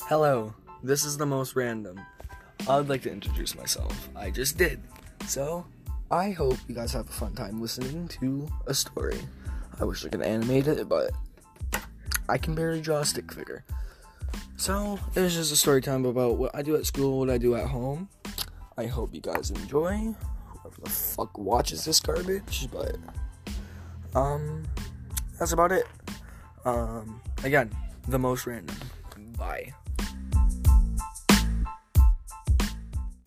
Hello, this is the most random. I'd like to introduce myself. I just did. So, I hope you guys have a fun time listening to a story. I wish I could animate it, but I can barely draw a stick figure. So, it was just a story time about what I do at school, what I do at home. I hope you guys enjoy. Whoever the fuck watches this garbage, but that's about it. Again, the most random. Bye.